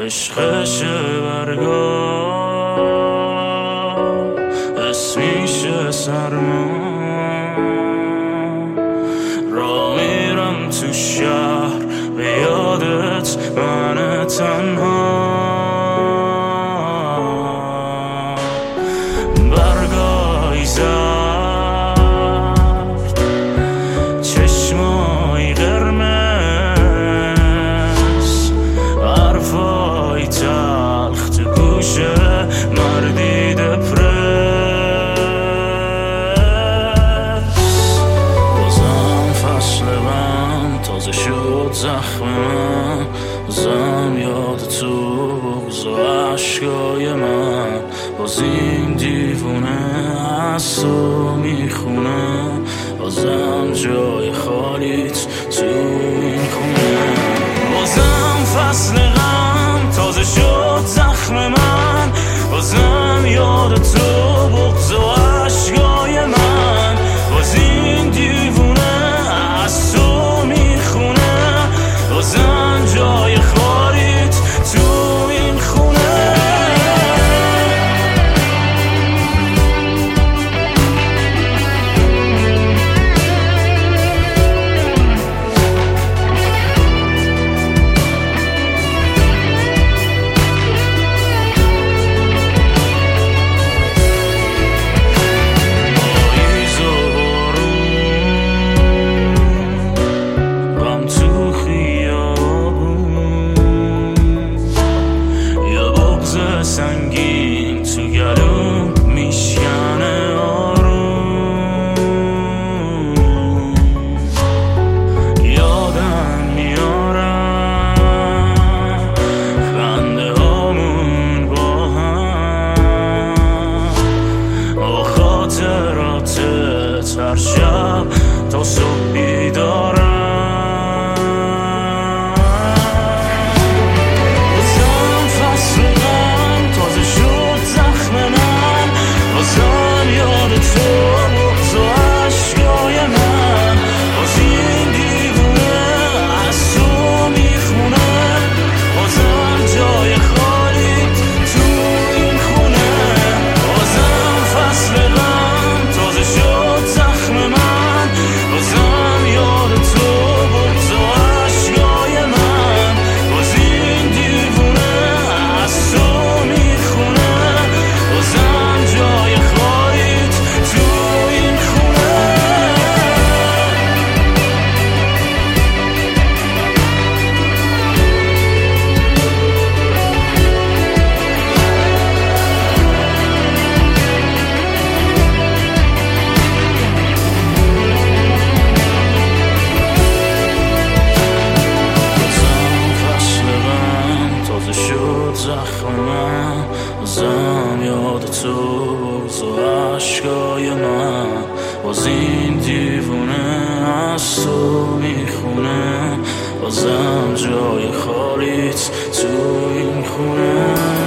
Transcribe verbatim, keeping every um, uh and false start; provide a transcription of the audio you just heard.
عشقش برگاه اسمیشه سرما را میرم تو شهر به یادت من تنها برگای زرد چشمای قرمز حرفای تلخ تو گوشه مردی دپرس بازم فصل من تازه شد زخم من بازم یاد تو بغض و عشقای من باز این دیوونه از تو میخونه بازم جای خالیت تو این خونه بازم فصل غم تازه شد زخم من بازم یاد تو بغض و عشقای من باز این دیوونه از تو میخونه بازم جای خالیت تو این خونه سنگین تو گلوم میشکنه آروم یادم میارم خنده هامون با هم و خاطراتت هر شب تا صبح بیدارم زخم من بازم یاد تو بغض و عشقای من باز این دیوونه از تو میخونه بازم جای خالیت تو این خونه